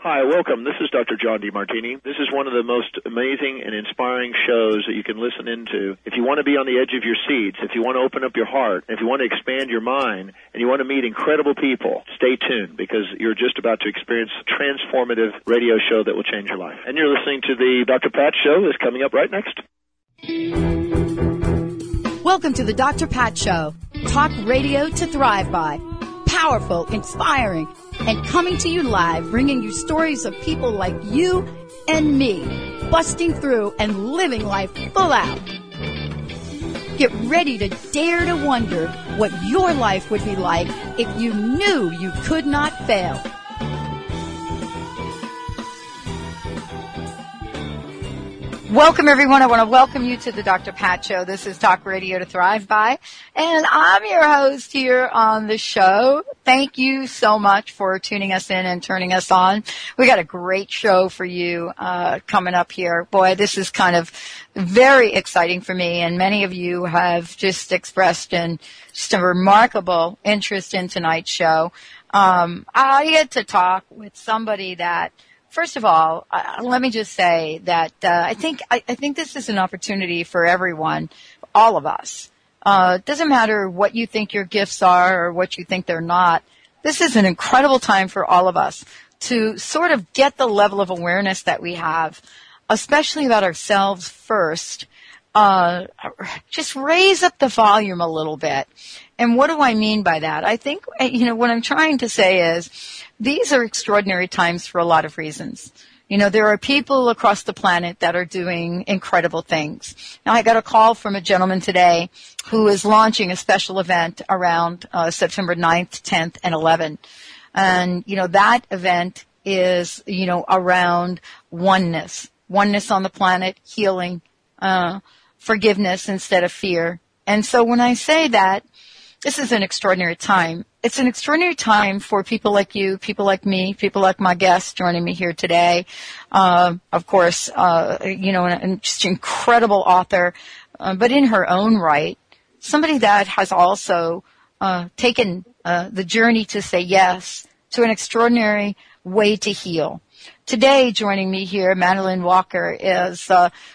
Hi, welcome. This is Dr. John DeMartini. This is one of the most amazing and inspiring shows that you can listen into. If you want to be on the edge of your seats, if you want to open up your heart, if you want to expand your mind, and you want to meet incredible people, stay tuned because you're just about to experience a transformative radio show that will change your life. And you're listening to the Dr. Pat Show is coming up right next. Welcome to the Dr. Pat Show. Talk radio to thrive by. Powerful, inspiring, and coming to you live, bringing you stories of people like you and me, busting through and living life full out. Get ready to dare to wonder what your life would be like if you knew you could not fail. Welcome, everyone. I want to welcome you to the Dr. Pat Show. This is Talk Radio to Thrive By, and I'm your host here on the show. Thank you so much for tuning us in and turning us on. We got a great show for you coming up here. Boy, this is kind of very exciting for me, and many of you have just expressed just a remarkable interest in tonight's show. I get to talk with somebody that, first of all, let me just say that I think this is an opportunity for everyone, all of us. It doesn't matter what you think your gifts are or what you think they're not. This is an incredible time for all of us to sort of get the level of awareness that we have, especially about ourselves first. Just raise up the volume a little bit. And what do I mean by that? I think, what I'm trying to say is these are extraordinary times for a lot of reasons. There are people across the planet that are doing incredible things. Now, I got a call from a gentleman today who is launching a special event around September 9th, 10th, and 11th. And, that event is, around oneness on the planet, healing, forgiveness instead of fear. And so when I say that, this is an extraordinary time. It's an extraordinary time for people like you, people like me, people like my guest joining me here today. Of course, and just an incredible author, but in her own right, somebody that has also taken the journey to say yes to an extraordinary way to heal. Today, joining me here, Madeline Walker is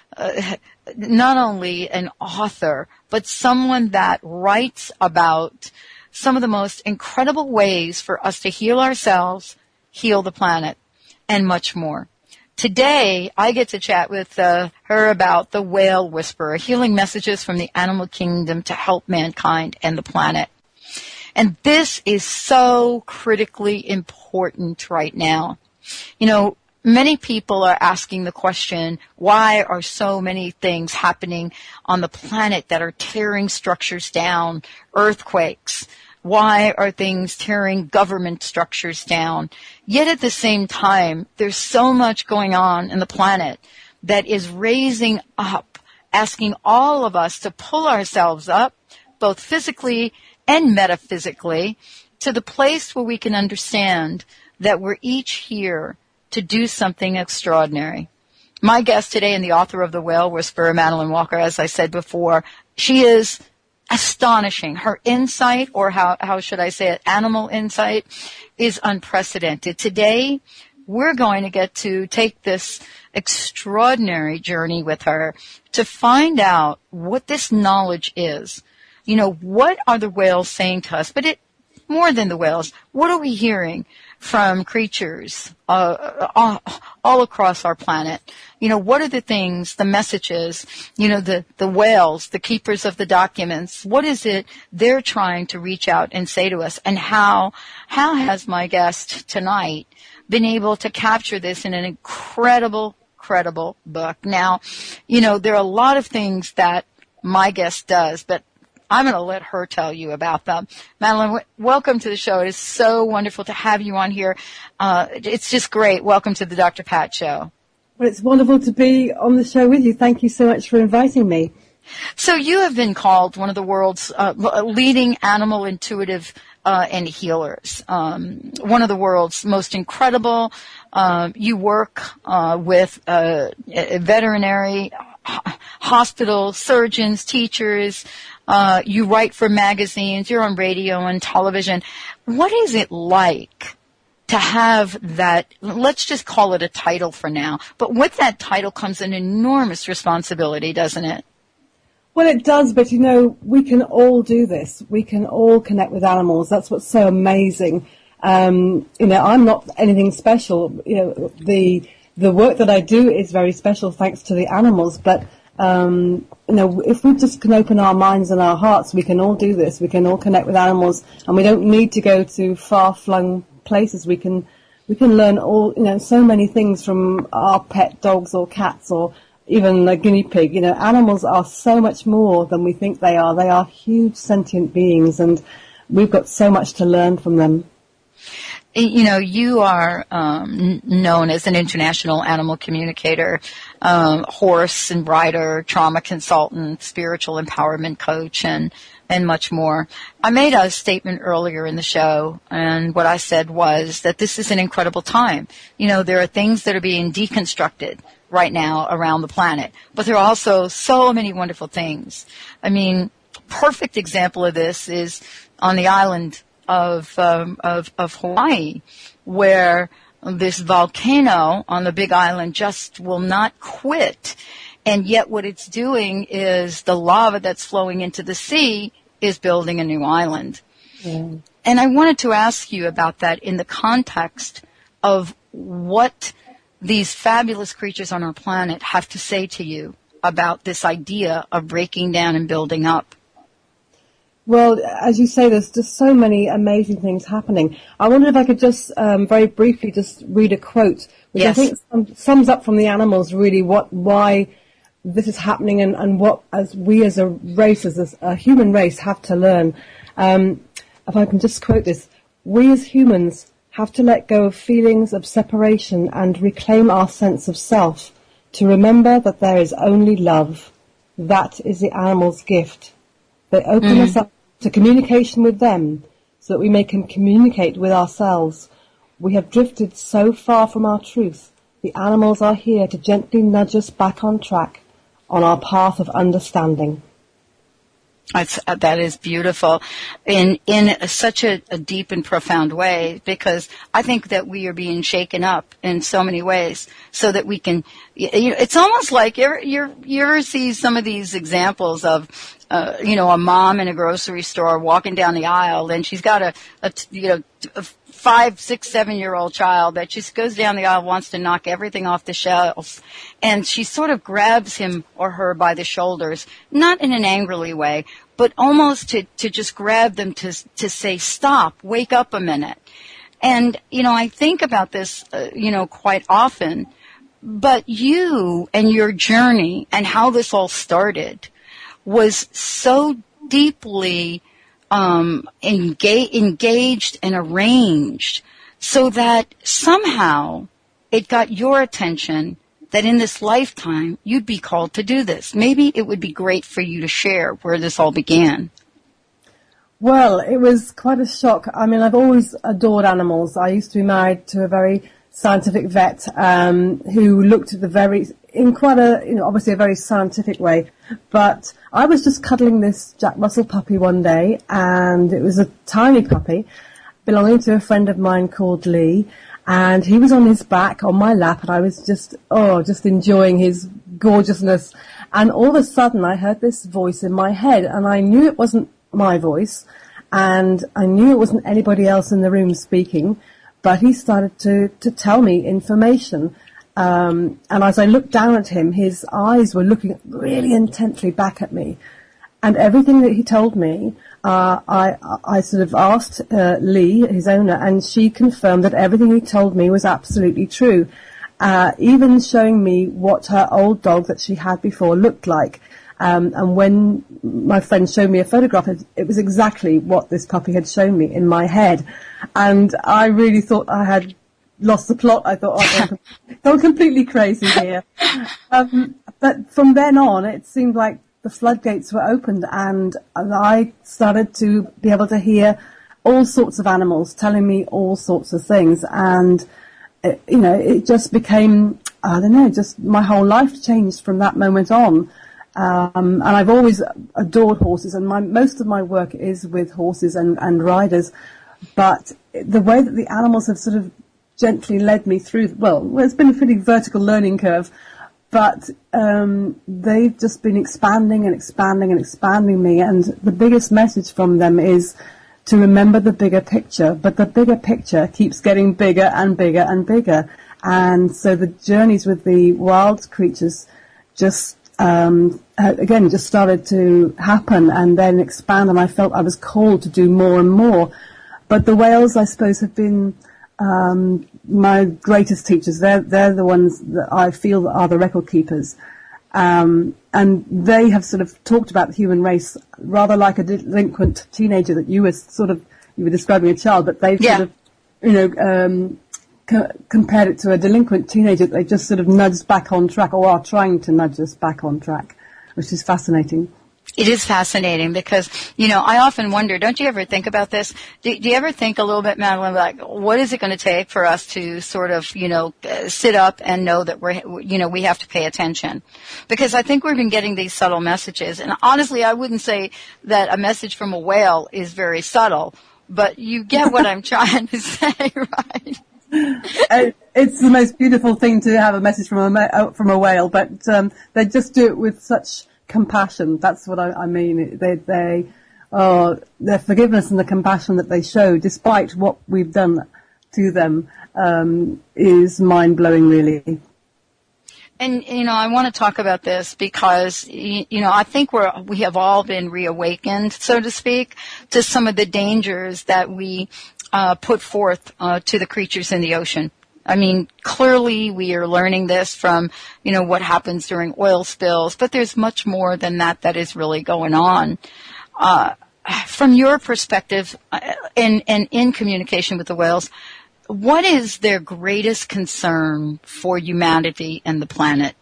not only an author, but someone that writes about some of the most incredible ways for us to heal ourselves, heal the planet, and much more. Today, I get to chat with her about The Whale Whisperer, healing messages from the animal kingdom to help mankind and the planet. And this is so critically important right now. Many people are asking the question, why are so many things happening on the planet that are tearing structures down, earthquakes? Why are things tearing government structures down? Yet at the same time, there's so much going on in the planet that is raising up, asking all of us to pull ourselves up, both physically and metaphysically, to the place where we can understand that we're each here to do something extraordinary. My guest today and the author of The Whale Whisperer, Madeline Walker, as I said before, she is astonishing. Her insight, or how should I say it, animal insight, is unprecedented. Today, we're going to get to take this extraordinary journey with her to find out what this knowledge is. What are the whales saying to us? But more than the whales, what are we hearing from creatures all across our planet? What are the things, the messages, the whales, the keepers of the documents, what is it they're trying to reach out and say to us? And how has my guest tonight been able to capture this in an incredible book? Now, there are a lot of things that my guest does, but I'm going to let her tell you about them. Madeline, welcome to the show. It is so wonderful to have you on here. It's just great. Welcome to the Dr. Pat Show. Well, it's wonderful to be on the show with you. Thank you so much for inviting me. So you have been called one of the world's leading animal intuitive and healers, one of the world's most incredible. You work with veterinary hospitals, surgeons, teachers. You write for magazines. You're on radio and television. What is it like to have that, let's just call it a title for now, but with that title comes an enormous responsibility, doesn't it? Well, it does, but we can all do this. We can all connect with animals. That's what's so amazing. I'm not anything special. The work that I do is very special thanks to the animals, but if we just can open our minds and our hearts, we can all do this. We can all connect with animals, and we don't need to go to far-flung places. We can learn so many things from our pet dogs or cats or even a guinea pig. Animals are so much more than we think they are. They are huge sentient beings, and we've got so much to learn from them. You are known as an international animal communicator, horse and rider, trauma consultant, spiritual empowerment coach, and much more. I made a statement earlier in the show, and what I said was that this is an incredible time. There are things that are being deconstructed right now around the planet, but there are also so many wonderful things. I mean, perfect example of this is on the island of Hawaii, where this volcano on the Big Island just will not quit. And yet what it's doing is the lava that's flowing into the sea is building a new island. Yeah. And I wanted to ask you about that in the context of what these fabulous creatures on our planet have to say to you about this idea of breaking down and building up. Well, as you say, there's just so many amazing things happening. I wonder if I could just very briefly just read a quote, which yes. I think sums up from the animals really why this is happening and what we as a race, as a human race, have to learn. If I can just quote this, we as humans have to let go of feelings of separation and reclaim our sense of self, to remember that there is only love. That is the animal's gift. They open us up to communication with them so that we may communicate with ourselves. We have drifted so far from our truth. The animals are here to gently nudge us back on track on our path of understanding. That is beautiful in such a deep and profound way, because I think that we are being shaken up in so many ways so that we can, it's almost like you ever see some of these examples of, a mom in a grocery store walking down the aisle, and she's got a 5, 6, 7-year-old child that just goes down the aisle, wants to knock everything off the shelves, and she sort of grabs him or her by the shoulders, not in an angrily way, but almost to just grab them to say, stop, wake up a minute. And, I think about this, quite often, but you and your journey and how this all started was so deeply engaged and arranged so that somehow it got your attention that in this lifetime you'd be called to do this. Maybe it would be great for you to share where this all began. Well, it was quite a shock. I mean, I've always adored animals. I used to be married to a very scientific vet who looked at in quite obviously a very scientific way. But I was just cuddling this Jack Russell puppy one day, and it was a tiny puppy belonging to a friend of mine called Lee, and he was on his back on my lap, and I was just enjoying his gorgeousness. And all of a sudden I heard this voice in my head, and I knew it wasn't my voice, and I knew it wasn't anybody else in the room speaking, but he started to tell me information. And as I looked down at him, his eyes were looking really intently back at me. And everything that he told me, I sort of asked Lee, his owner, and she confirmed that everything he told me was absolutely true. Even showing me what her old dog that she had before looked like. And when my friend showed me a photograph, it was exactly what this puppy had shown me in my head. And I really thought I had lost the plot. I thought, I'm completely crazy here. But from then on, it seemed like the floodgates were opened, and I started to be able to hear all sorts of animals telling me all sorts of things. And, it just became, just my whole life changed from that moment on. And I've always adored horses, and most of my work is with horses and riders. but the way that the animals have sort of gently led me through, well, it's been a pretty vertical learning curve, but they've just been expanding and expanding and expanding me, and the biggest message from them is to remember the bigger picture, but the bigger picture keeps getting bigger and bigger and bigger. And so the journeys with the wild creatures just, again, just started to happen and then expand, and I felt I was called to do more and more. But the whales, I suppose, have been my greatest teachers. They're the ones that I feel are the record keepers. And they have sort of talked about the human race rather like a delinquent teenager that you were describing a child, but they've sort of, compared it to a delinquent teenager. They just sort of nudged back on track, or are trying to nudge us back on track, which is fascinating. It is fascinating because, I often wonder, don't you ever think about this? Do you ever think a little bit, Madeline, like, what is it going to take for us to sort of, sit up and know that we have to pay attention? Because I think we've been getting these subtle messages. And honestly, I wouldn't say that a message from a whale is very subtle, but you get what I'm trying to say, right? It's the most beautiful thing to have a message from a whale, but they just do it with such compassion. That's what I mean. Their forgiveness and the compassion that they show, despite what we've done to them, is mind-blowing, really. And, I want to talk about this because, I think we have all been reawakened, so to speak, to some of the dangers that we put forth to the creatures in the ocean. I mean, clearly we are learning this from, what happens during oil spills, but there's much more than that is really going on. From your perspective, and in communication with the whales, what is their greatest concern for humanity and the planet?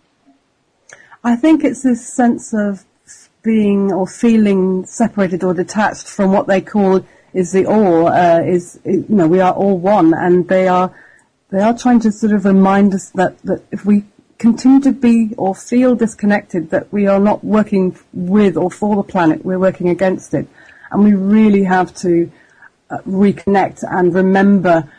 I think it's this sense of being or feeling separated or detached from what they call is the all. We are all one, and they are trying to sort of remind us that if we continue to be or feel disconnected, that we are not working with or for the planet, we're working against it. And we really have to reconnect and remember,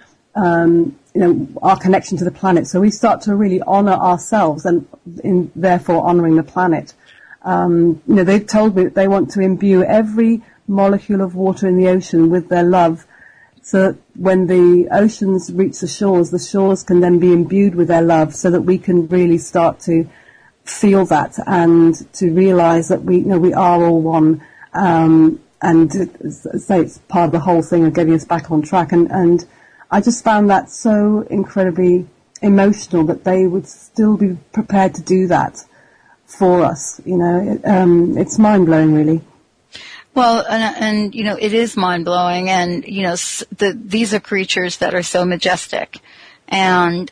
our connection to the planet. So we start to really honor ourselves and therefore honoring the planet. They've told me that they want to imbue every molecule of water in the ocean with their love, so that when the oceans reach the shores can then be imbued with their love, so that we can really start to feel that and to realize that we are all one. And say it's part of the whole thing of getting us back on track. And I just found that so incredibly emotional that they would still be prepared to do that for us. It's mind-blowing, really. Well, and it is mind-blowing, and, these are creatures that are so majestic. And,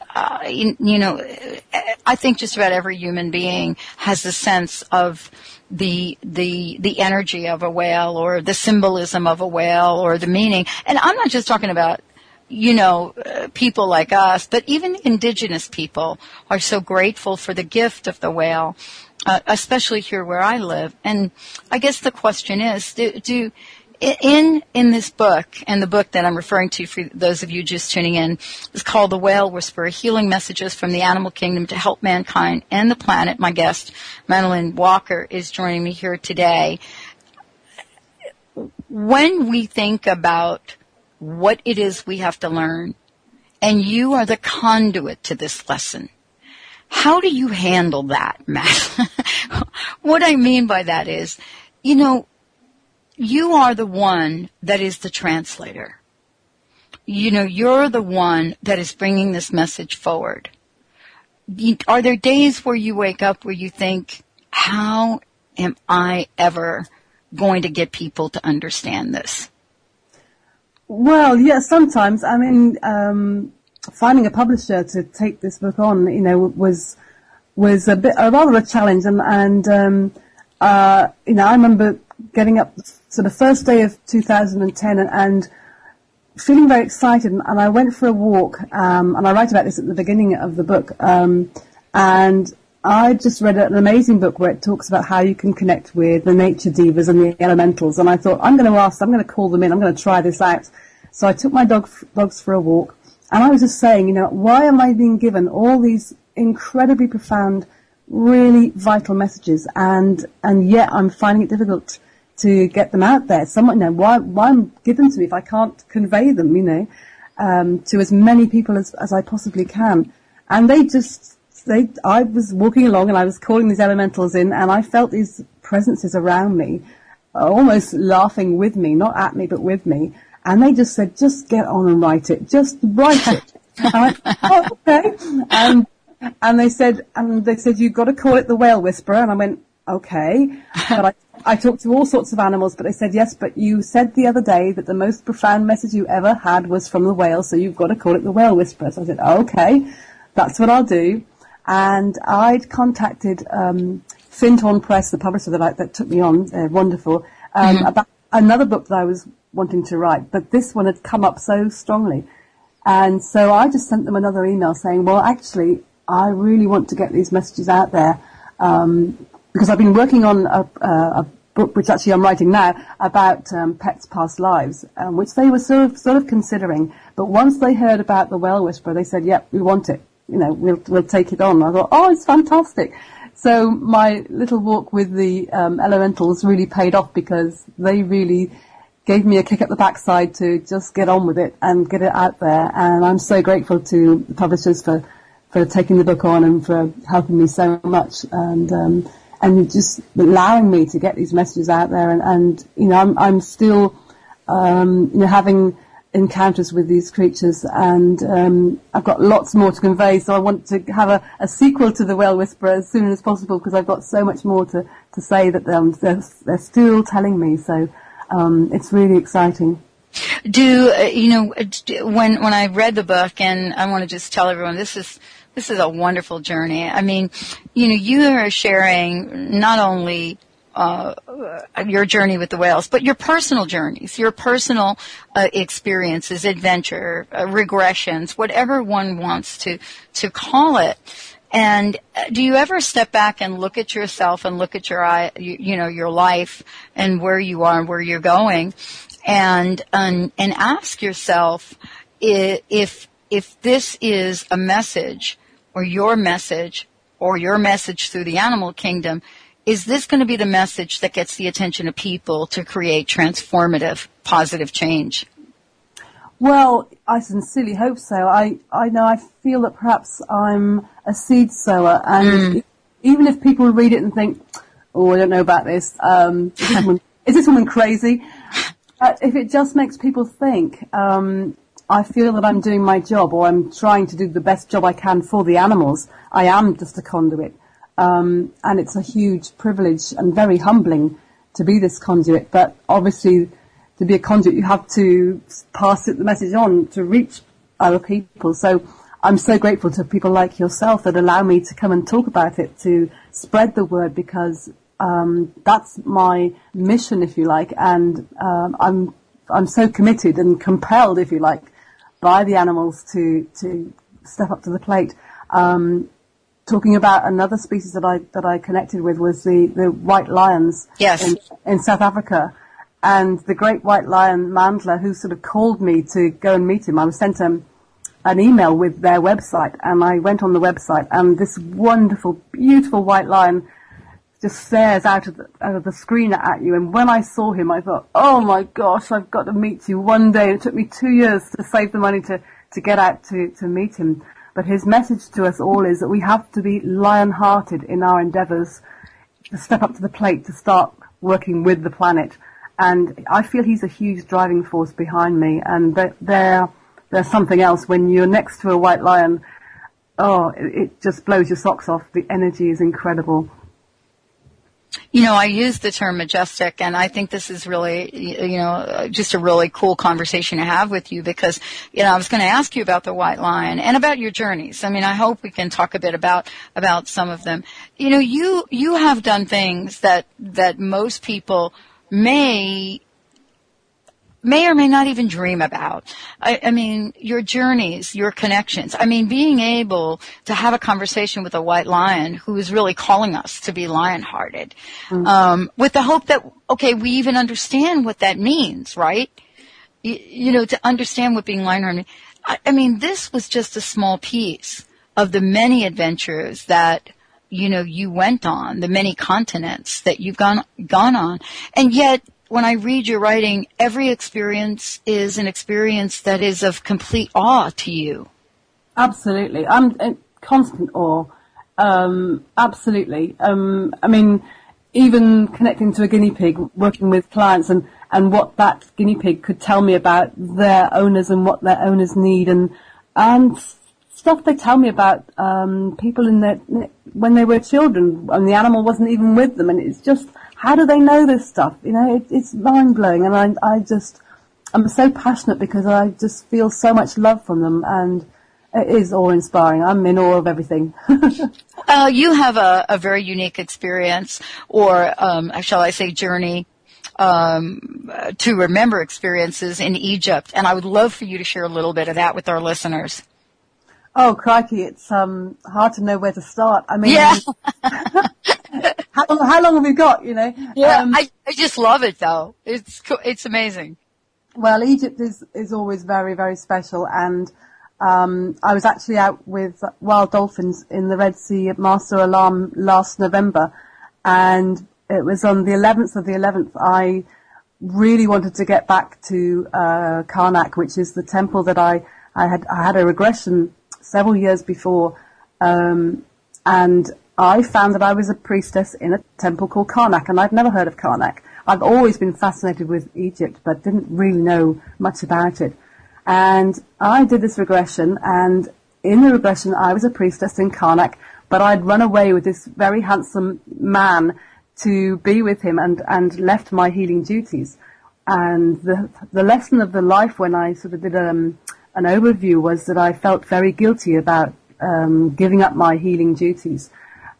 I think just about every human being has a sense of the energy of a whale, or the symbolism of a whale, or the meaning. And I'm not just talking about, people like us, but even indigenous people are so grateful for the gift of the whale. Especially here where I live. And I guess the question is, in this book, and the book that I'm referring to for those of you just tuning in is called The Whale Whisperer, Healing Messages from the Animal Kingdom to Help Mankind and the Planet. My guest, Madeline Walker, is joining me here today. When we think about what it is we have to learn, and you are the conduit to this lesson, how do you handle that, Matt? What I mean by that is, you are the one that is the translator. You're the one that is bringing this message forward. Are there days where you wake up where you think, how am I ever going to get people to understand this? Well, yeah, sometimes. I mean, finding a publisher to take this book on, was rather a challenge. And I remember getting up so the first day of 2010 and feeling very excited. And I went for a walk, and I write about this at the beginning of the book. And I just read an amazing book where it talks about how you can connect with the nature divas and the elementals. And I thought, I'm going to call them in. I'm going to try this out. So I took my dogs for a walk, and I was just saying, why am I being given all these incredibly profound, really vital messages, and yet I'm finding it difficult to get them out there? Why give them to me if I can't convey them, to as many people as I possibly can? And I was walking along and I was calling these elementals in, and I felt these presences around me, almost laughing with me, not at me, but with me. And they just said, just get on and write it. Just write it. I went, oh, okay. And they said, you've got to call it the Whale Whisperer. And I went, okay. But I talked to all sorts of animals, but they said, yes, but you said the other day that the most profound message you ever had was from the whale, so you've got to call it the Whale Whisperer. So I said, okay, that's what I'll do. And I'd contacted Findhorn Press, the publisher that took me on, wonderful, about another book that I was wanting to write, but this one had come up so strongly. And so I just sent them another email saying, well, actually, I really want to get these messages out there, because I've been working on a book, which actually I'm writing now, about pets' past lives, which they were sort of considering. But once they heard about the Whale Whisperer, they said, yep, we want it. We'll take it on. I thought, oh, it's fantastic. So my little walk with the elementals really paid off, because they really gave me a kick at the backside to just get on with it and get it out there. And I'm so grateful to the publishers for taking the book on and for helping me so much, and just allowing me to get these messages out there. And I'm still having encounters with these creatures, and I've got lots more to convey, so I want to have a sequel to the Whale Whisperer as soon as possible, because I've got so much more to say that they're still telling me, so it's really exciting. When I read the book, and I want to just tell everyone, this is a wonderful journey. I mean, you are sharing not only your journey with the whales, but your personal journeys, your personal experiences, adventure, regressions, whatever one wants to call it. And do you ever step back and look at yourself and look at your life and where you are and where you're going, and ask yourself if this is a message, or your message through the animal kingdom, is this going to be the message that gets the attention of people to create transformative, positive change? Well, I sincerely hope so. I know, I feel that perhaps I'm a seed sower, and even if people read it and think, oh, I don't know about this, is this woman crazy? If it just makes people think, I feel that I'm doing my job, or I'm trying to do the best job I can for the animals. I am just a conduit. And it's a huge privilege and very humbling to be this conduit. But obviously, to be a conduit, you have to pass the message on to reach other people. So I'm so grateful to people like yourself that allow me to come and talk about it, to spread the word, because that's my mission, if you like. And I'm so committed and compelled, if you like, by the animals to step up to the plate. Talking about another species that I connected with was the white lions. Yes. in South Africa. And the great white lion Mandla, who sort of called me to go and meet him, I was sent an email with their website, and I went on the website, and this wonderful, beautiful white lion just stares out of the screen at you. And when I saw him, I thought, oh my gosh, I've got to meet you one day. It took me 2 years to save the money to get out to meet him. But his message to us all is that we have to be lion-hearted in our endeavours to step up to the plate, to start working with the planet. And I feel he's a huge driving force behind me. And there's something else when you're next to a white lion. Oh, it just blows your socks off. The energy is incredible. I use the term majestic, and I think this is really, just a really cool conversation to have with you, because, I was going to ask you about the white lion and about your journeys. I mean, I hope we can talk a bit about some of them. You have done things that most people may or may not even dream about. I mean, your journeys, your connections. I mean, being able to have a conversation with a white lion who is really calling us to be lion-hearted, with the hope that, okay, we even understand what that means, right? to understand what being line harmony. I mean, this was just a small piece of the many adventures that, you went on, the many continents that you've gone on. And yet, when I read your writing, every experience is an experience that is of complete awe to you. Absolutely. I'm in constant awe. Absolutely. I mean, even connecting to a guinea pig, working with clients and what that guinea pig could tell me about their owners and what their owners need and stuff they tell me about people when they were children and the animal wasn't even with them, and it's just, how do they know this stuff? It's mind-blowing, and I'm so passionate because I just feel so much love from them, and it is awe-inspiring. I'm in awe of everything. You have a very unique experience, or shall I say journey, to remember experiences in Egypt, and I would love for you to share a little bit of that with our listeners. Oh, crikey, it's hard to know where to start. I mean, yeah. how long have we got, Yeah, I just love it, though. It's amazing. Well, Egypt is always very, very special, and I was actually out with wild dolphins in the Red Sea at Master Alam last November, and it was on the 11th of the 11th. I really wanted to get back to Karnak, which is the temple that I had a regression several years before, and I found that I was a priestess in a temple called Karnak, and I'd never heard of Karnak. I've always been fascinated with Egypt, but didn't really know much about it. And I did this regression, and in the regression I was a priestess in Karnak, but I'd run away with this very handsome man to be with him and left my healing duties. And the lesson of the life when I sort of did an overview was that I felt very guilty about giving up my healing duties.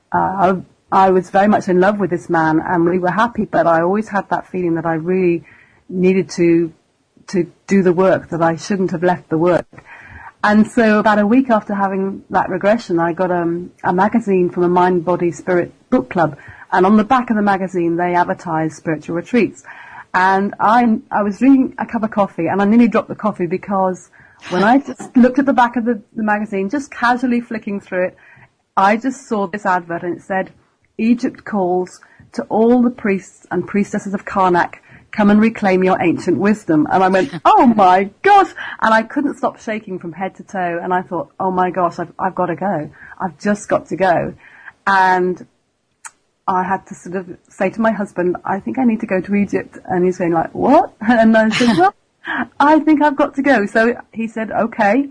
I was very much in love with this man, and we were happy, but I always had that feeling that I really needed to do the work, that I shouldn't have left the work. And so about a week after having that regression, I got a magazine from a Mind, Body, Spirit book club, and on the back of the magazine they advertised spiritual retreats. And I was drinking a cup of coffee, and I nearly dropped the coffee because when I just looked at the back of the magazine, just casually flicking through it, I just saw this advert, and it said, "Egypt calls to all the priests and priestesses of Karnak, come and reclaim your ancient wisdom." And I went, oh my gosh! And I couldn't stop shaking from head to toe, and I thought, oh my gosh, I've got to go. I've just got to go. And I had to sort of say to my husband, I think I need to go to Egypt. And he's going like, what? And I said, well, I think I've got to go. So he said, okay.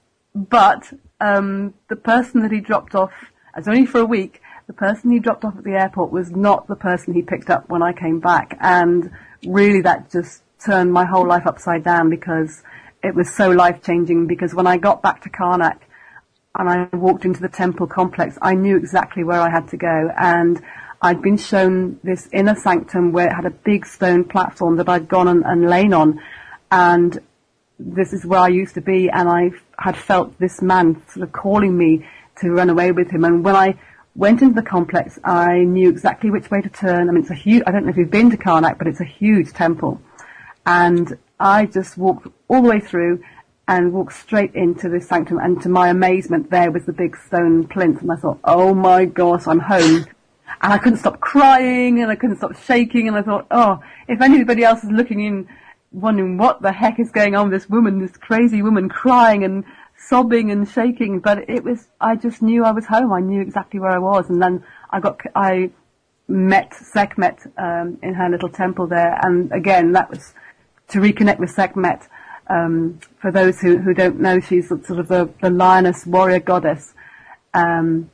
But the person that he dropped off, it was only for a week, the person he dropped off at the airport was not the person he picked up when I came back. And really that just turned my whole life upside down, because it was so life-changing. Because when I got back to Karnak and I walked into the temple complex, I knew exactly where I had to go. And I'd been shown this inner sanctum where it had a big stone platform that I'd gone and lain on. And this is where I used to be, and I had felt this man sort of calling me to run away with him. And when I went into the complex, I knew exactly which way to turn. I mean, it's a huge, I don't know if you've been to Karnak, but it's a huge temple. And I just walked all the way through and walked straight into this sanctum, and to my amazement, there was the big stone plinth, and I thought, oh my gosh, I'm home. And I couldn't stop crying, and I couldn't stop shaking, and I thought, oh, if anybody else is looking in, wondering what the heck is going on with this woman, this crazy woman crying and sobbing and shaking, but I just knew I was home. I knew exactly where I was. And then I met Sekhmet in her little temple there, and again, that was to reconnect with Sekhmet. For those who don't know, she's sort of the lioness warrior goddess, and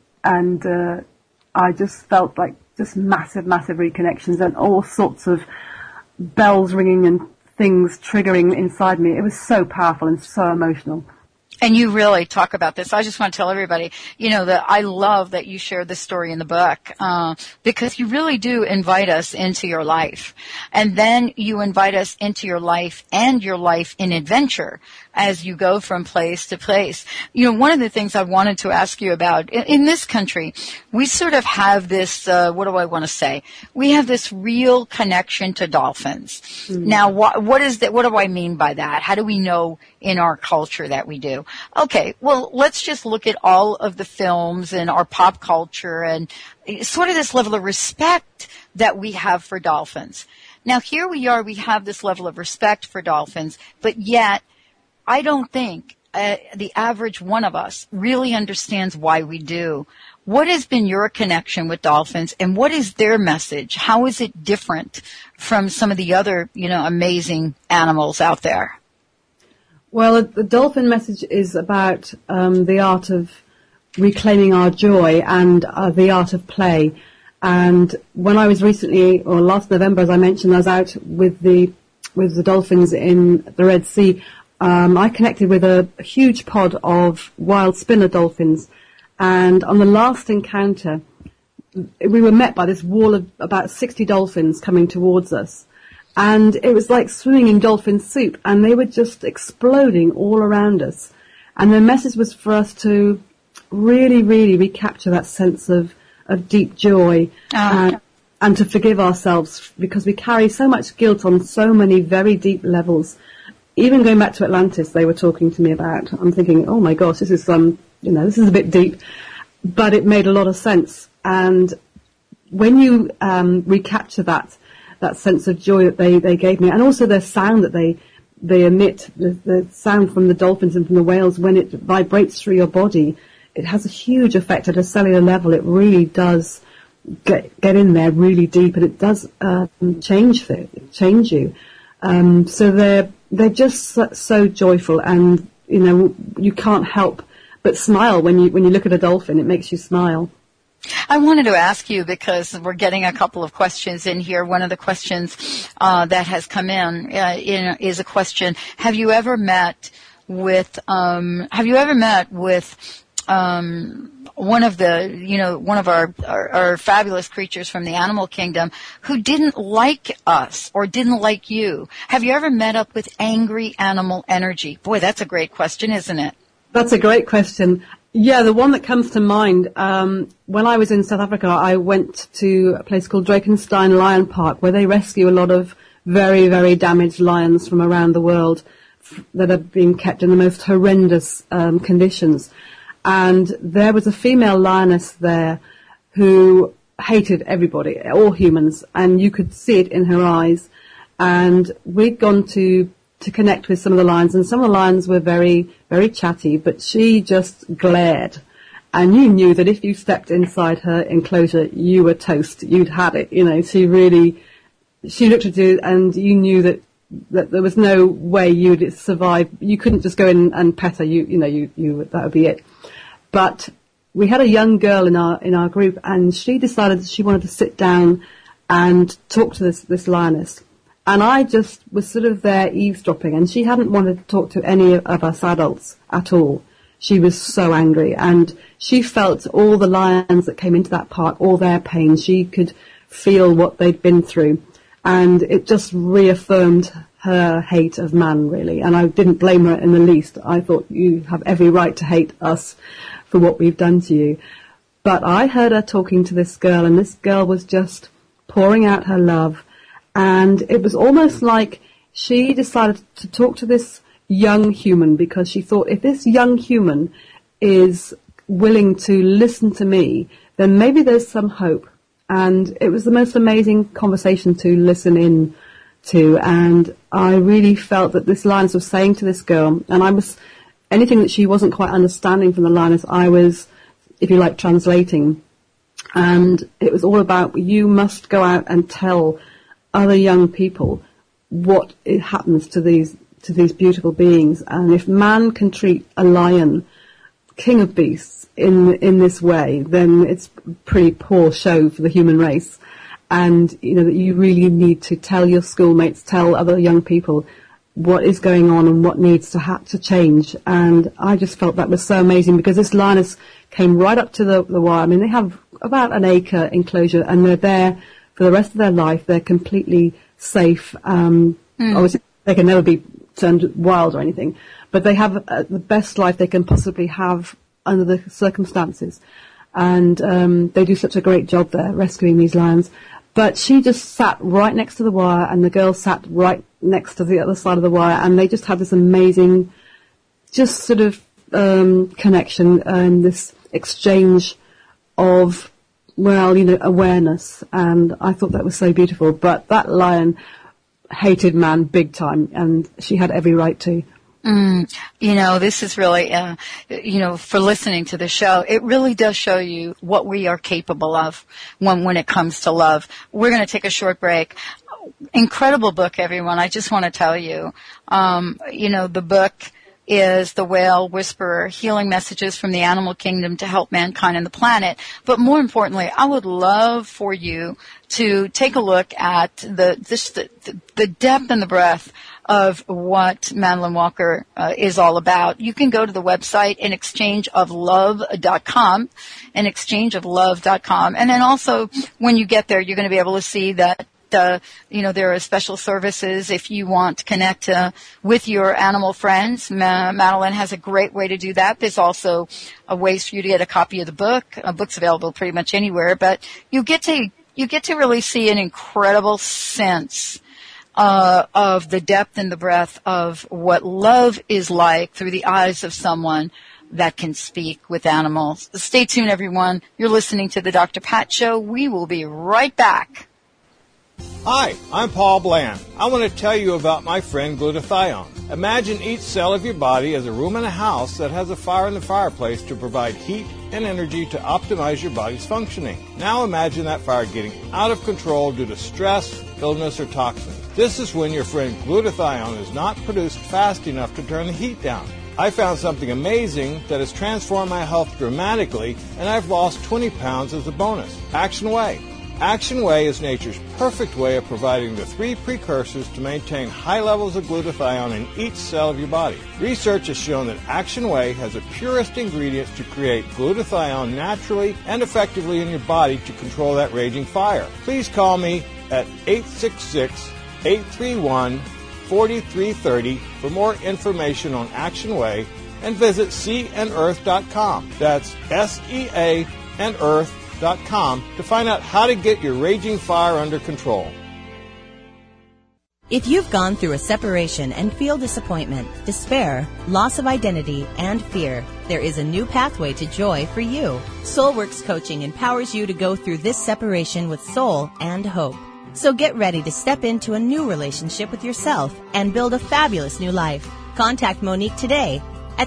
I just felt like just massive reconnections and all sorts of bells ringing and things triggering inside me. It was so powerful and so emotional. And you really talk about this. I just want to tell everybody, that I love that you share this story in the book, because you really do invite us into your life. And then you invite us into your life and your life in adventure as you go from place to place. One of the things I wanted to ask you about, in this country, we sort of have this, what do I want to say? We have this real connection to dolphins. Mm-hmm. Now, what is that? What do I mean by that? How do we know in our culture that we do? Okay, well, let's just look at all of the films and our pop culture and sort of this level of respect that we have for dolphins. Now, here we are, we have this level of respect for dolphins, but yet I don't think the average one of us really understands why we do. What has been your connection with dolphins, and what is their message? How is it different from some of the other, amazing animals out there? Well, the dolphin message is about the art of reclaiming our joy and the art of play. And when I was last November, as I mentioned, I was out with the dolphins in the Red Sea. I connected with a huge pod of wild spinner dolphins. And on the last encounter, we were met by this wall of about 60 dolphins coming towards us. And it was like swimming in dolphin soup, and they were just exploding all around us. And the message was for us to really, really recapture that sense of deep joy and to forgive ourselves, because we carry so much guilt on so many very deep levels. Even going back to Atlantis, they were talking to me about. I'm thinking, oh my gosh, this is this is a bit deep, but it made a lot of sense. And when you recapture that sense of joy that they gave me, and also the sound that they emit, the sound from the dolphins and from the whales, when it vibrates through your body, it has a huge effect at a cellular level. It really does get in there really deep, and it does change you. So they're just so joyful, and you can't help but smile when you look at a dolphin. It makes you smile. I wanted to ask you, because we're getting a couple of questions in here. One of the questions that has come in is a question: Have you ever met with one of our fabulous creatures from the animal kingdom who didn't like us or didn't like you? Have you ever met up with angry animal energy? Boy, that's a great question, isn't it? That's a great question. Yeah, the one that comes to mind, when I was in South Africa, I went to a place called Drakenstein Lion Park, where they rescue a lot of very, very damaged lions from around the world that are being kept in the most horrendous conditions. And there was a female lioness there who hated everybody, all humans, and you could see it in her eyes. And we'd gone to connect with some of the lions, and some of the lions were very, very chatty, but she just glared. And you knew that if you stepped inside her enclosure, you were toast. You'd had it, she looked at you, and you knew that there was no way you'd survive. You couldn't just go in and pet her. That would be it. But we had a young girl in our group, and she decided that she wanted to sit down and talk to this lioness. And I just was sort of there eavesdropping, and she hadn't wanted to talk to any of us adults at all. She was so angry, and she felt all the lions that came into that park, all their pain. She could feel what they'd been through, and it just reaffirmed her hate of man, really. And I didn't blame her in the least. I thought, you have every right to hate us for what we've done to you. But I heard her talking to this girl, and this girl was just pouring out her love. And it was almost like she decided to talk to this young human, because she thought, if this young human is willing to listen to me, then maybe there's some hope. And it was the most amazing conversation to listen in to. And I really felt that this lioness was saying to this girl, and anything that she wasn't quite understanding from the lioness, I was, if you like, translating. And it was all about, you must go out and tell other young people what happens to these beautiful beings. And if man can treat a lion, king of beasts, in this way, then it's pretty poor show for the human race. And that you really need to tell your schoolmates, tell other young people, what is going on and what needs to change. And I just felt that was so amazing, because this lioness came right up to the wire. I mean, they have about an acre enclosure, and they're there for the rest of their life. They're completely safe. Obviously, they can never be turned wild or anything, but they have the best life they can possibly have under the circumstances. And they do such a great job there, rescuing these lions. But she just sat right next to the wire, and the girl sat right next to the other side of the wire, and they just had this amazing, just sort of connection and this exchange of, awareness. And I thought that was so beautiful. But that lion hated man big time, and she had every right to. This is really, for listening to the show, it really does show you what we are capable of when it comes to love. We're going to take a short break. Incredible book, everyone. I just want to tell you, the book is The Whale Whisperer, Healing Messages from the Animal Kingdom to Help Mankind and the Planet. But more importantly, I would love for you to take a look at the depth and the breadth of what Madeline Walker is all about. You can go to the website inexchangeoflove.com, inexchangeoflove.com. And then also, when you get there, you're going to be able to see that there are special services if you want to connect with your animal friends. Madeline has a great way to do that. There's also ways for you to get a copy of the book. A book's available pretty much anywhere, but you get to really see an incredible sense of the depth and the breadth of what love is like through the eyes of someone that can speak with animals. Stay tuned, everyone. You're listening to the Dr. Pat Show. We will be right back. Hi, I'm Paul Bland. I want to tell you about my friend glutathione. Imagine each cell of your body as a room in a house that has a fire in the fireplace to provide heat and energy to optimize your body's functioning. Now imagine that fire getting out of control due to stress, illness, or toxins. This is when your friend glutathione is not produced fast enough to turn the heat down. I found something amazing that has transformed my health dramatically, and I've lost 20 pounds as a bonus. Action Way. Action Way is nature's perfect way of providing the 3 precursors to maintain high levels of glutathione in each cell of your body. Research has shown that Action Way has the purest ingredients to create glutathione naturally and effectively in your body to control that raging fire. Please call me at 866-831-4330 for more information on Action Way, and visit seaandearth.com. That's SEA and Earth.com to find out how to get your raging fire under control. If you've gone through a separation and feel disappointment, despair, loss of identity, and fear, there is a new pathway to joy for you. SoulWorks Coaching empowers you to go through this separation with soul and hope. So get ready to step into a new relationship with yourself and build a fabulous new life. Contact Monique today at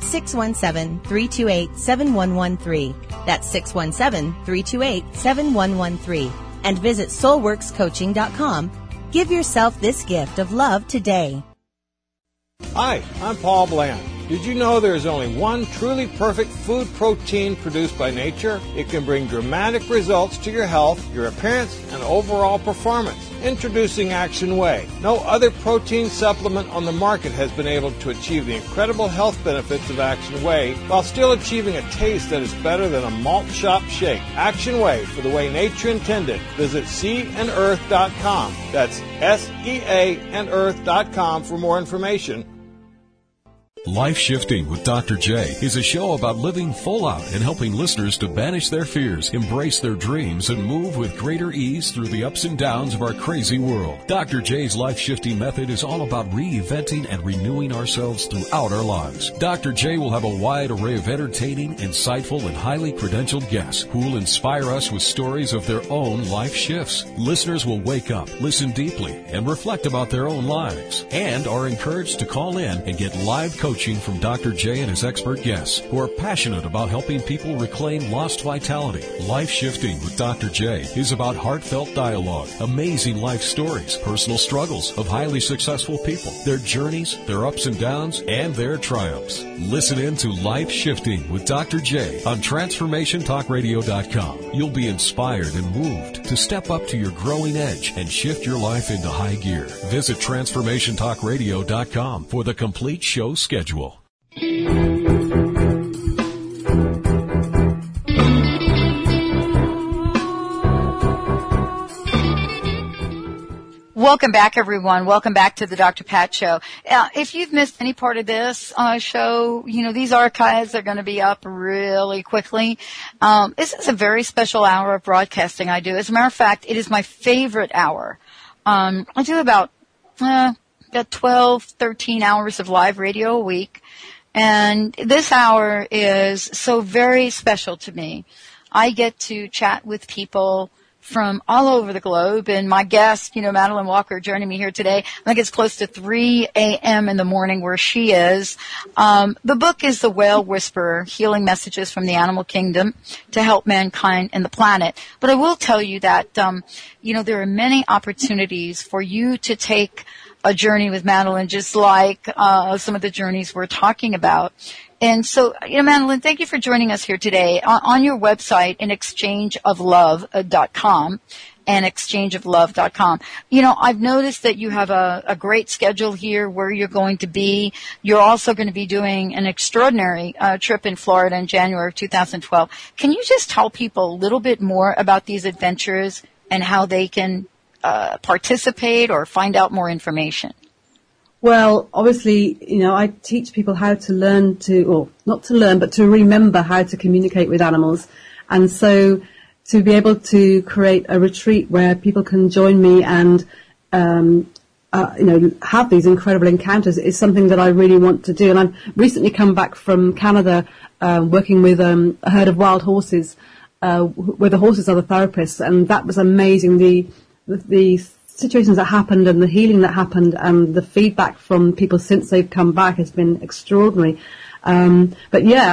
617-328-7113. That's 617-328-7113. And visit soulworkscoaching.com. Give yourself this gift of love today. Hi, I'm Paul Bland. Did you know there is only one truly perfect food protein produced by nature? It can bring dramatic results to your health, your appearance, and overall performance. Introducing Action Way. No other protein supplement on the market has been able to achieve the incredible health benefits of Action Way while still achieving a taste that is better than a malt shop shake. Action Way, for the way nature intended. Visit seaandearth.com. That's SEAandearth.com for more information. Life Shifting with Dr. J is a show about living full out and helping listeners to banish their fears, embrace their dreams, and move with greater ease through the ups and downs of our crazy world. Dr. J's Life Shifting method is all about reinventing and renewing ourselves throughout our lives. Dr. J will have a wide array of entertaining, insightful, and highly credentialed guests who will inspire us with stories of their own life shifts. Listeners will wake up, listen deeply, and reflect about their own lives, and are encouraged to call in and get live coaching coaching from Dr. J and his expert guests who are passionate about helping people reclaim lost vitality. Life Shifting with Dr. J is about heartfelt dialogue, amazing life stories, personal struggles of highly successful people, their journeys, their ups and downs, and their triumphs. Listen in to Life Shifting with Dr. J on TransformationTalkRadio.com. You'll be inspired and moved to step up to your growing edge and shift your life into high gear. Visit TransformationTalkRadio.com for the complete show schedule. Welcome back, everyone. Welcome back to the Dr. Pat Show. If you've missed any part of this show, these archives are going to be up really quickly. This is a very special hour of broadcasting I do. As a matter of fact, it is my favorite hour. I do about 12, 13 hours of live radio a week. And this hour is so very special to me. I get to chat with people from all over the globe, and my guest, Madeline Walker, joining me here today. I think it's close to 3 a.m. in the morning where she is. The book is The Whale Whisperer, Healing Messages from the Animal Kingdom to Help Mankind and the Planet. But I will tell you that, there are many opportunities for you to take a journey with Madeline, just like some of the journeys we're talking about. And so, Madeline, thank you for joining us here today. On your website, inexchangeoflove.com, I've noticed that you have a great schedule here where you're going to be. You're also going to be doing an extraordinary trip in Florida in January of 2012. Can you just tell people a little bit more about these adventures and how they can participate or find out more information? Well, obviously, I teach people how to learn not to learn, but to remember how to communicate with animals. And so to be able to create a retreat where people can join me and, have these incredible encounters is something that I really want to do. And I've recently come back from Canada, working with a herd of wild horses, where the horses are the therapists. And that was amazing. The situations that happened and the healing that happened and the feedback from people since they've come back has been extraordinary. But yeah,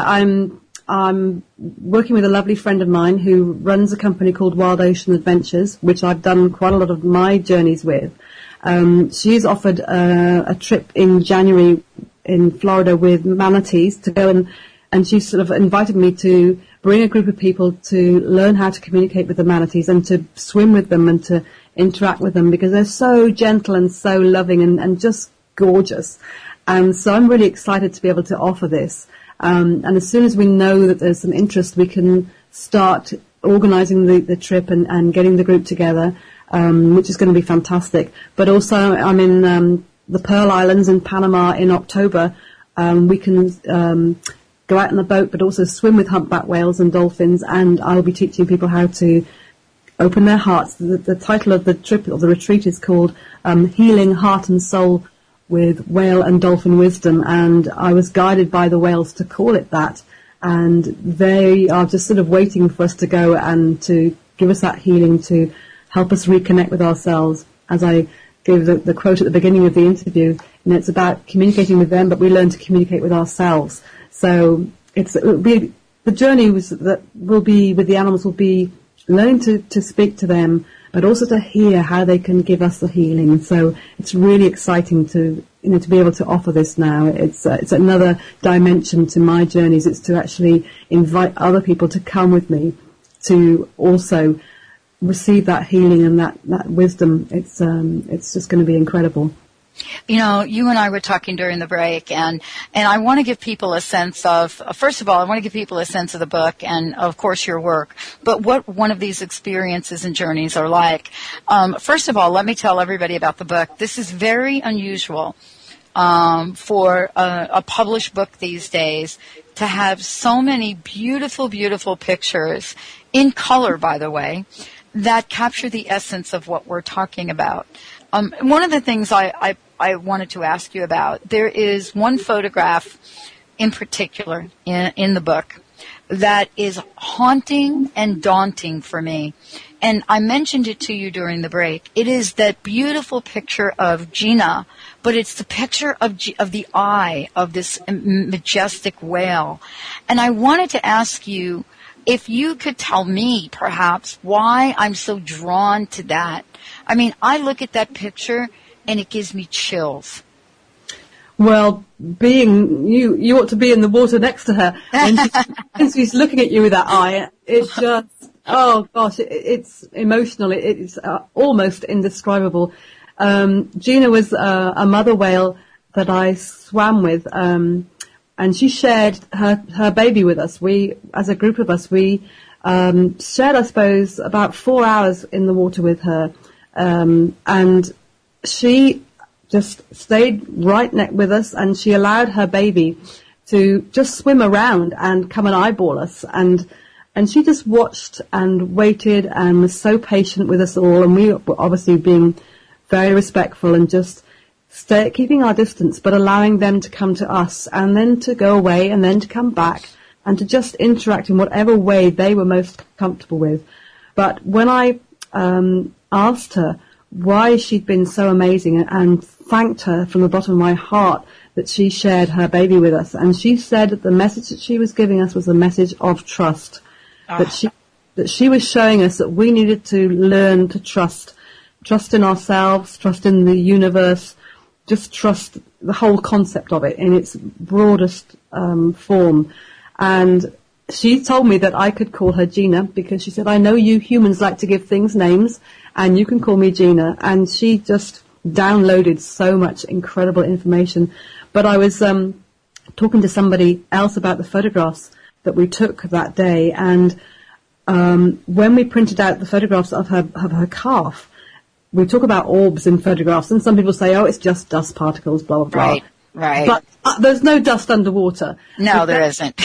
I'm working with a lovely friend of mine who runs a company called Wild Ocean Adventures, which I've done quite a lot of my journeys with. She's offered a trip in January in Florida with manatees to go and she sort of invited me to bring a group of people to learn how to communicate with the manatees and to swim with them and to interact with them because they're so gentle and so loving and just gorgeous. And so I'm really excited to be able to offer this. And as soon as we know that there's some interest, we can start organizing the trip and getting the group together, which is going to be fantastic. But also I'm in the Pearl Islands in Panama in October. We can go out in a boat, but also swim with humpback whales and dolphins, and I'll be teaching people how to open their hearts. The title of the trip or the retreat is called Healing Heart and Soul with Whale and Dolphin Wisdom, and I was guided by the whales to call it that, and they are just sort of waiting for us to go and to give us that healing to help us reconnect with ourselves. As I gave the quote at the beginning of the interview, it's about communicating with them, but we learn to communicate with ourselves. So the journey that will be with the animals will be learning to speak to them, but also to hear how they can give us the healing. So it's really exciting to be able to offer this now. It's another dimension to my journeys. It's to actually invite other people to come with me to also receive that healing and that wisdom. It's just going to be incredible. You and I were talking during the break, and I want to give people a sense of, first of all, I want to give people a sense of the book and, of course, your work, but what one of these experiences and journeys are like. First of all, let me tell everybody about the book. This is very unusual for a published book these days to have so many beautiful, beautiful pictures, in color, by the way, that capture the essence of what we're talking about. One of the things I wanted to ask you about, there is one photograph in particular in the book that is haunting and daunting for me. and I mentioned it to you during the break. It is that beautiful picture of Gina, but it's the picture of the eye of this majestic whale. And I wanted to ask you if you could tell me, perhaps, why I'm so drawn to that. I mean, I look at that picture and it gives me chills. Well, being you ought to be in the water next to her. And she's looking at you with that eye. It's just, oh gosh, it's emotional. It's almost indescribable. Gina was a mother whale that I swam with, and she shared her baby with us. We, as a group of us, we shared, I suppose, about 4 hours in the water with her, and she just stayed right with us, and she allowed her baby to just swim around and come and eyeball us, and she just watched and waited and was so patient with us all, and we were obviously being very respectful and just keeping our distance, but allowing them to come to us and then to go away and then to come back and to just interact in whatever way they were most comfortable with. But when I asked her why she'd been so amazing and thanked her from the bottom of my heart that she shared her baby with us, and she said that the message that she was giving us was a message of trust, that she was showing us that we needed to learn to trust in ourselves, trust in the universe, just trust the whole concept of it in its broadest form. And she told me that I could call her Gina because she said, I know you humans like to give things names, and you can call me Gina. And she just downloaded so much incredible information. But I was talking to somebody else about the photographs that we took that day, and when we printed out the photographs of her calf, we talk about orbs in photographs, and some people say, oh, it's just dust particles, blah, blah, blah. Right. But there's no dust underwater. No, there isn't.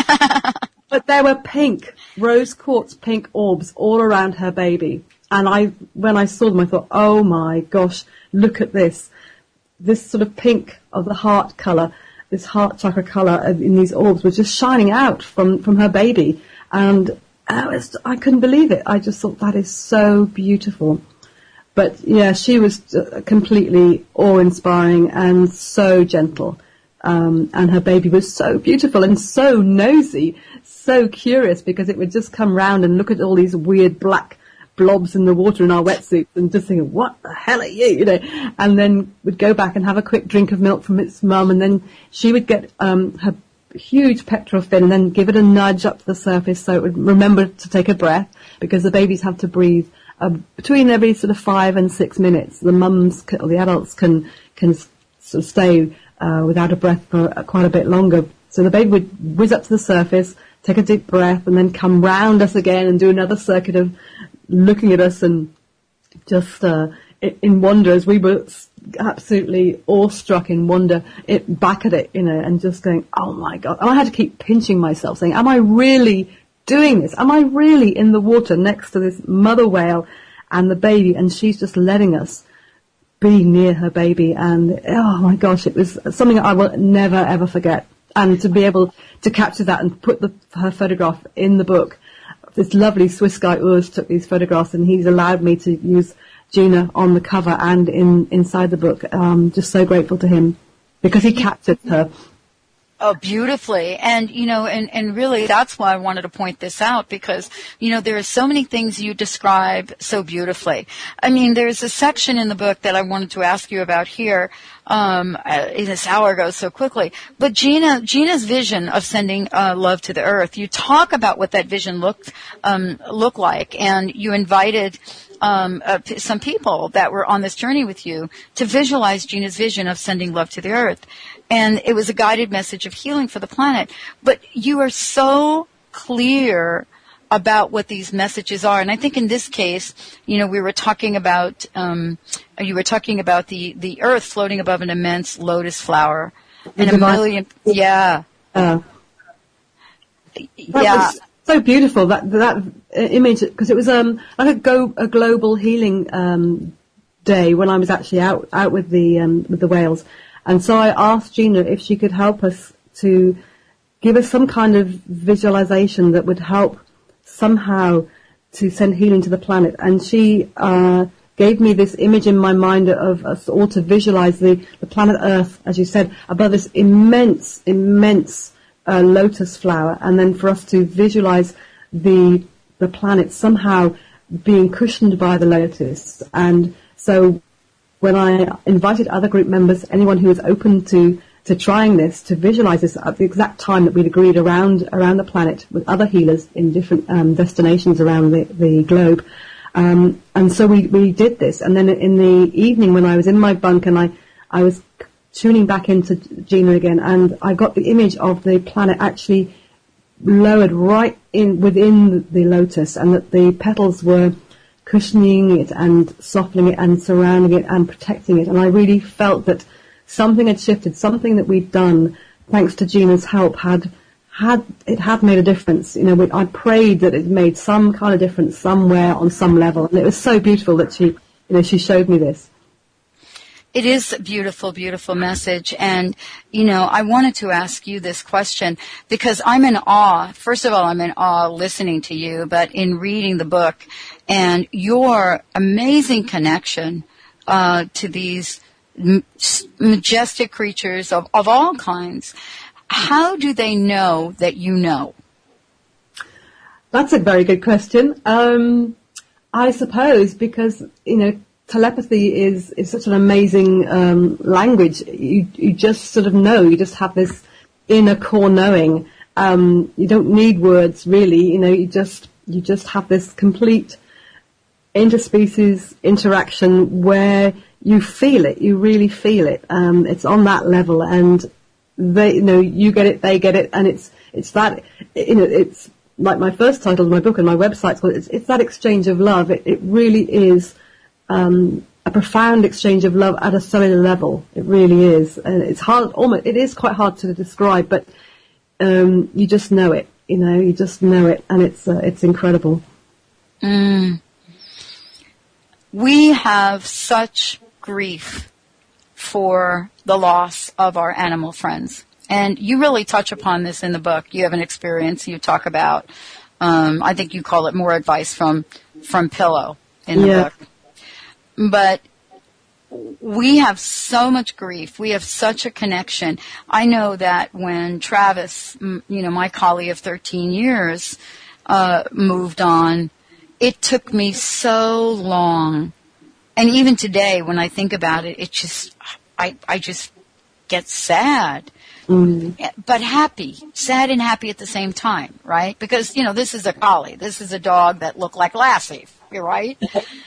But there were pink, rose quartz pink orbs all around her baby. And when I saw them, I thought, oh my gosh, look at this. This sort of pink of the heart colour, this heart chakra colour in these orbs was just shining out from her baby. And I couldn't believe it. I just thought that is so beautiful. But yeah, she was completely awe-inspiring and so gentle. And her baby was so beautiful and so nosy, so curious, because it would just come round and look at all these weird black blobs in the water in our wetsuits and just think, what the hell are you, and then would go back and have a quick drink of milk from its mum, and then she would get her huge pectoral fin and then give it a nudge up to the surface so it would remember to take a breath, because the babies have to breathe between every sort of 5 and 6 minutes. The mums or the adults can sort of stay without a breath for quite a bit longer. So the baby would whiz up to the surface, take a deep breath, and then come round us again and do another circuit of looking at us and just in wonder, as we were absolutely awestruck in wonder, back at it, and just going, oh my God. And I had to keep pinching myself, saying, am I really doing this? Am I really in the water next to this mother whale and the baby? And she's just letting us be near her baby. And oh my gosh, it was something I will never ever forget. And to be able to capture that and put her photograph in the book. This lovely Swiss guy Urs took these photographs, and he's allowed me to use Gina on the cover and inside the book. Just so grateful to him because he captured her. Oh, beautifully. And, and really that's why I wanted to point this out, because, there are so many things you describe so beautifully. I mean, there's a section in the book that I wanted to ask you about here. This hour goes so quickly. But Gina's vision of sending love to the earth, you talk about what that vision looked like, and you invited some people that were on this journey with you to visualize Gina's vision of sending love to the earth. And it was a guided message of healing for the planet. But you are so clear about what these messages are. And I think in this case, we were talking about, you were talking about the earth floating above an immense lotus flower. And a million, yeah. That was so beautiful, that image, because it was like a global healing day when I was actually out with the whales. And so I asked Gina if she could help us to give us some kind of visualization that would help somehow to send healing to the planet. And she gave me this image in my mind of us all to visualize the planet Earth, as you said, above this immense lotus flower, and then for us to visualize the planet somehow being cushioned by the lotus. And so when I invited other group members, anyone who was open to trying this, to visualize this at the exact time that we'd agreed around the planet with other healers in different destinations around the globe. And so we did this. And then in the evening when I was in my bunk and I was tuning back into Gina again, and I got the image of the planet actually lowered right in within the lotus, and that the petals were cushioning it and softening it and surrounding it and protecting it. And I really felt that something had shifted, something that we'd done, thanks to Gina's help, had made a difference. I prayed that it made some kind of difference somewhere on some level, and it was so beautiful that she showed me this. It is a beautiful, beautiful message. And, I wanted to ask you this question because I'm in awe. First of all, I'm in awe listening to you, but in reading the book and your amazing connection to these majestic creatures of all kinds. How do they know that you know? That's a very good question. I suppose because, telepathy is such an amazing language. You just sort of know. You just have this inner core knowing. You don't need words really. You just have this complete interspecies interaction where you feel it. You really feel it. It's on that level, and they, you get it, they get it, and it's that. It's like my first title of my book and my website's called. It's that exchange of love. It really is. A profound exchange of love at a cellular level. It really is, and it's hard. It is quite hard to describe, but you just know it. You just know it, and it's incredible. We have such grief for the loss of our animal friends, and you really touch upon this in the book. You have an experience you talk about. I think you call it more advice from Pillow in the book. But we have so much grief. We have such a connection. I know that when Travis, my collie of 13 years, moved on, it took me so long. And even today, when I think about it, I just get sad. But happy. Sad and happy at the same time, right? Because, this is a collie. This is a dog that looked like Lassie, right?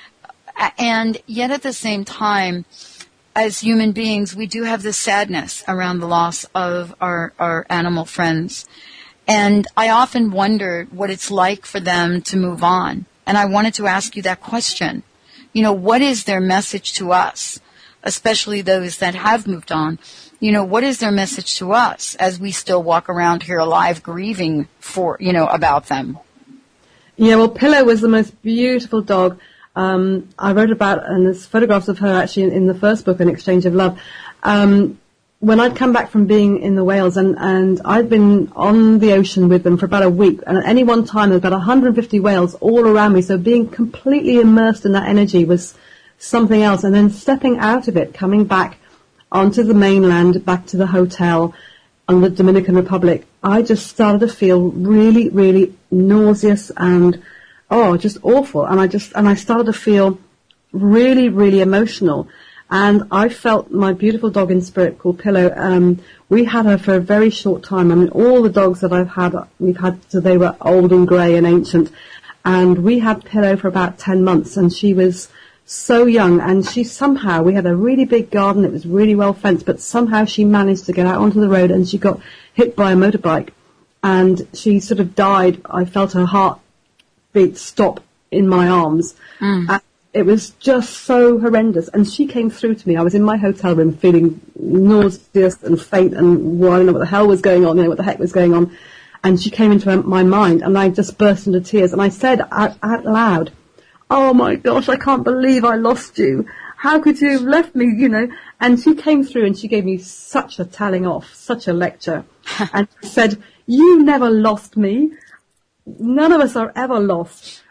And yet at the same time, as human beings, we do have this sadness around the loss of our animal friends. And I often wondered what it's like for them to move on. And I wanted to ask you that question. What is their message to us, especially those that have moved on? What is their message to us as we still walk around here alive grieving about them? Yeah, well, Pillow was the most beautiful dog. I wrote about, and there's photographs of her actually in the first book, An Exchange of Love. When I'd come back from being in the whales, and I'd been on the ocean with them for about a week, and at any one time there were about 150 whales all around me, so being completely immersed in that energy was something else. And then stepping out of it, coming back onto the mainland, back to the hotel on the Dominican Republic, I just started to feel really, really nauseous and just awful. And I started to feel really, really emotional. And I felt my beautiful dog in spirit called Pillow. We had her for a very short time. I mean, all the dogs that we've had, so they were old and grey and ancient. And we had Pillow for about 10 months, and she was so young. And we had a really big garden. It was really well fenced, but somehow she managed to get out onto the road, and she got hit by a motorbike. And she sort of died. I felt her heart stop in my arms. And it was just so horrendous. And she came through to me. I was in my hotel room feeling nauseous and faint, and I don't know what the hell was going on, what the heck was going on. And she came into my mind, and I just burst into tears. And I said out loud, "Oh my gosh, I can't believe I lost you. How could you have left me, And she came through and she gave me such a telling off, such a lecture. And she said, "You never lost me. None of us are ever lost.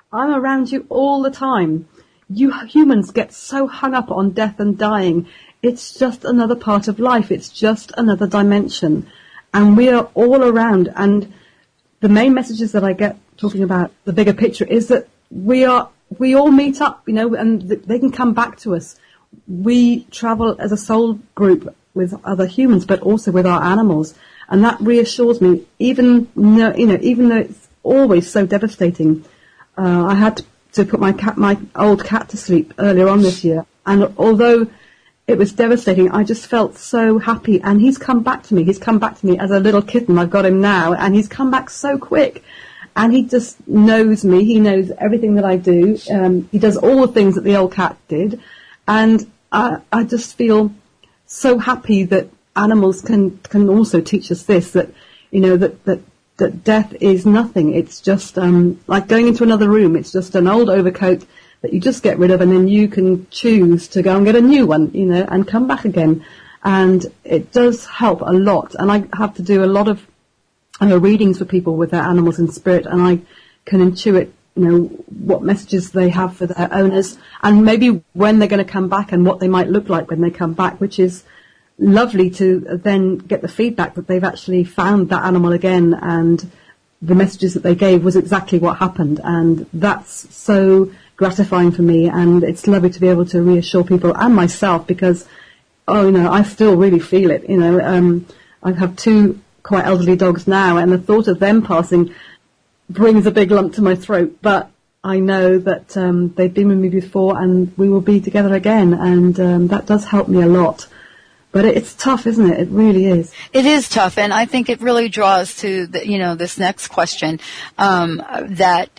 I'm around you all the time. You humans get so hung up on death and dying. It's just another part of life. It's just another dimension. And we are all around. And the main messages that I get talking about the bigger picture is that we all meet up, you know, and they can come back to us. We travel as a soul group with other humans, but also with our animals. And that reassures me, even though it's always so devastating. I had to put my old cat to sleep earlier on this year. And although it was devastating, I just felt so happy. And he's come back to me. He's come back to me as a little kitten. I've got him now. And he's come back so quick. And he just knows me. He knows everything that I do. He does all the things that the old cat did. And I just feel so happy that animals can also teach us this, that, you know, that death is nothing. It's just like going into another room. It's just an old overcoat that you just get rid of, and then you can choose to go and get a new one, you know, and come back again. And it does help a lot. And I have to do a lot of readings for people with their animals in spirit, and I can intuit, you know, what messages they have for their owners, and maybe when they're going to come back and what they might look like when they come back, which is lovely to then get the feedback that they've actually found that animal again, and the messages that they gave was exactly what happened. And that's so gratifying for me, and it's lovely to be able to reassure people and myself, because, you know, I still really feel it. You know, I have 2 quite elderly dogs now, and the thought of them passing brings a big lump to my throat, but I know that they've been with me before, and we will be together again, and that does help me a lot. But it's tough, isn't it? It really is. It is tough, and I think it really draws to this next question that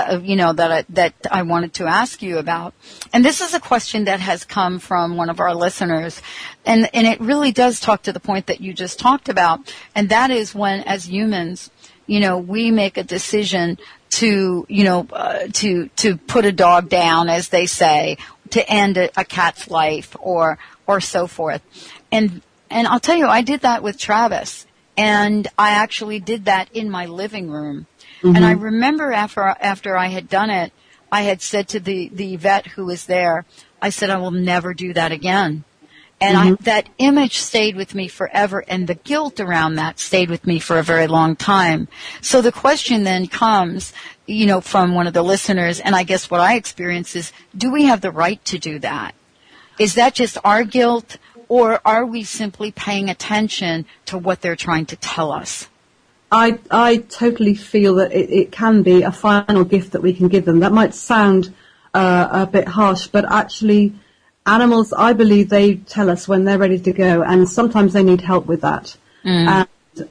I wanted to ask you about. And this is a question that has come from one of our listeners, and it really does talk to the point that you just talked about, and that is when, as humans, you know, we make a decision to put a dog down, as they say, to end a cat's life or so forth. And I'll tell you, I did that with Travis, and I actually did that in my living room. Mm-hmm. And I remember after I had done it, I had said to the vet who was there, I said, I will never do that again. And that image stayed with me forever, and the guilt around that stayed with me for a very long time. So the question then comes, you know, from one of the listeners, and I guess what I experience is, do we have the right to do that? Is that just our guilt, or are we simply paying attention to what they're trying to tell us? I totally feel that it can be a final gift that we can give them. That might sound a bit harsh, but actually animals, I believe they tell us when they're ready to go, and sometimes they need help with that. And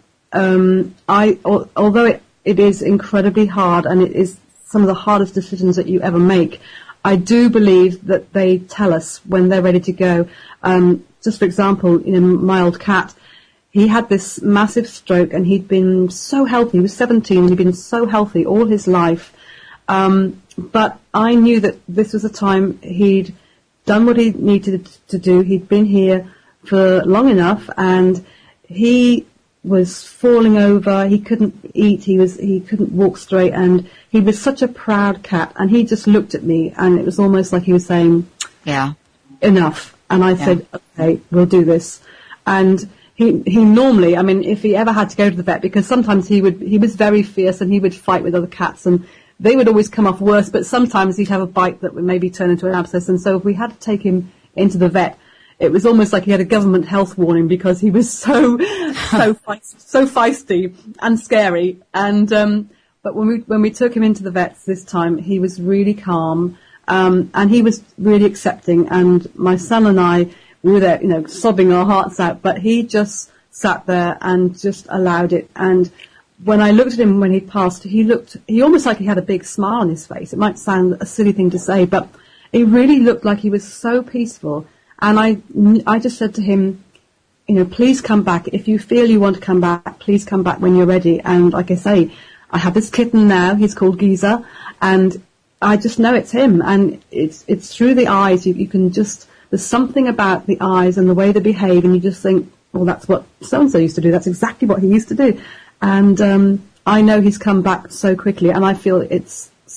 although it is incredibly hard, and it is some of the hardest decisions that you ever make, I do believe that they tell us when they're ready to go. Just for example, you know, my old cat, he had this massive stroke, and he'd been so healthy. He was 17, he'd been so healthy all his life. But I knew that this was a time he'd done what he needed to do. He'd been here for long enough, and he was falling over. He couldn't eat. He couldn't walk straight, and he was such a proud cat. And he just looked at me, and it was almost like he was saying, "Yeah, enough." And I said, "Okay, we'll do this." And he normally, I mean, if he ever had to go to the vet, because sometimes he was very fierce, and he would fight with other cats, and they would always come off worse, but sometimes he'd have a bite that would maybe turn into an abscess. And so if we had to take him into the vet, it was almost like he had a government health warning, because he was so feisty and scary. And but when we took him into the vets this time, he was really calm, and he was really accepting. And my son and I, we were there, you know, sobbing our hearts out, but he just sat there and just allowed it. And when I looked at him when he passed, he almost like he had a big smile on his face. It might sound a silly thing to say, but it really looked like he was so peaceful. And I just said to him, you know, please come back. If you feel you want to come back, please come back when you're ready. And like I say, I have this kitten now. He's called Giza, and I just know it's him. And it's through the eyes. You can just, there's something about the eyes and the way they behave, and you just think, well, that's what so-and-so used to do. That's exactly what he used to do. And I know he's come back so quickly, and I feel it's so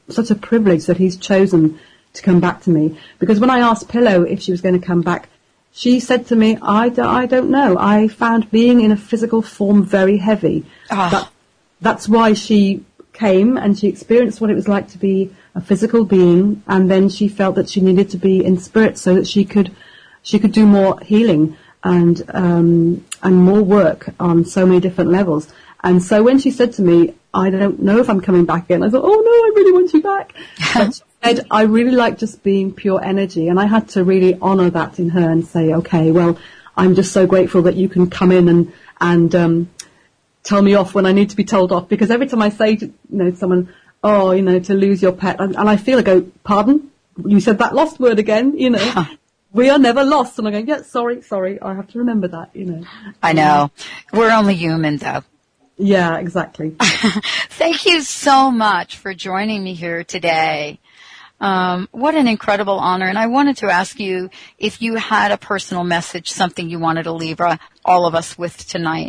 such a privilege that he's chosen to come back to me. Because when I asked Pillow if she was going to come back, she said to me, I don't know. I found being in a physical form very heavy. That's why she came, and she experienced what it was like to be a physical being, and then she felt that she needed to be in spirit so that she could do more healing and more work on so many different levels. And so when she said to me, I don't know if I'm coming back again, I thought, oh no, I really want you back. But she said, I really like just being pure energy. And I had to really honour that in her and say, okay, well, I'm just so grateful that you can come in and tell me off when I need to be told off. Because every time I say to someone, to lose your pet, and I feel, I go, pardon? You said that lost word again, We are never lost. And I go, yeah, sorry, I have to remember that, I know. We're only human, though. Yeah, exactly. Thank you so much for joining me here today. What an incredible honor. And I wanted to ask you if you had a personal message, something you wanted to leave all of us with tonight.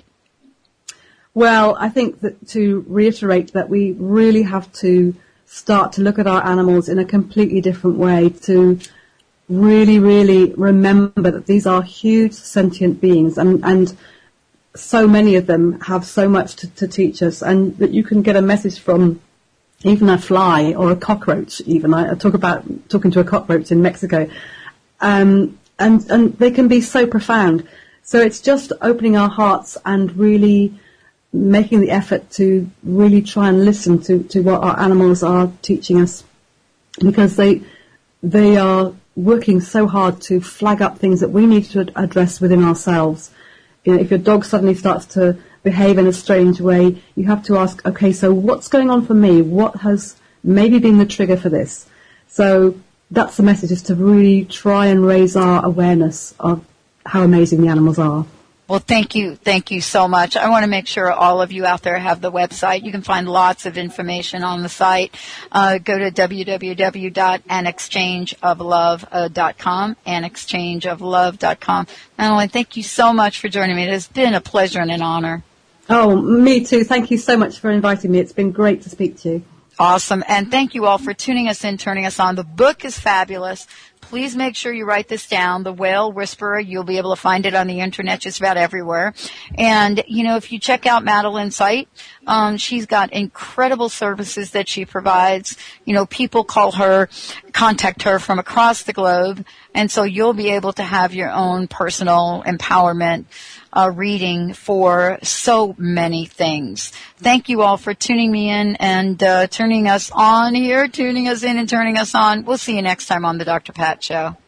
Well, I think that to reiterate that we really have to start to look at our animals in a completely different way, to really, really remember that these are huge sentient beings, and so many of them have so much to teach us, and that you can get a message from even a fly or a cockroach. Even I talk about talking to a cockroach in Mexico, and they can be so profound. So it's just opening our hearts and really making the effort to really try and listen to what our animals are teaching us, because they are working so hard to flag up things that we need to address within ourselves. If your dog suddenly starts to behave in a strange way, you have to ask, okay, so what's going on for me? What has maybe been the trigger for this? So that's the message, is to really try and raise our awareness of how amazing the animals are. Well, thank you so much. I want to make sure all of you out there have the website. You can find lots of information on the site. Go to www.anexchangeoflove.com, anexchangeoflove.com. Madeline, thank you so much for joining me. It has been a pleasure and an honor. Oh, me too. Thank you so much for inviting me. It's been great to speak to you. Awesome. And thank you all for tuning us in, turning us on. The book is fabulous. Please make sure you write this down, The Whale Whisperer. You'll be able to find it on the internet just about everywhere. And, if you check out Madeline's site, she's got incredible services that she provides. People contact her from across the globe. And so you'll be able to have your own personal empowerment reading for so many things. Thank you all for tuning me in and tuning us in and turning us on. We'll see you next time on the Dr. Pat Show.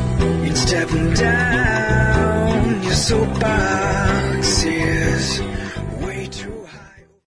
Stepping down your soapboxes,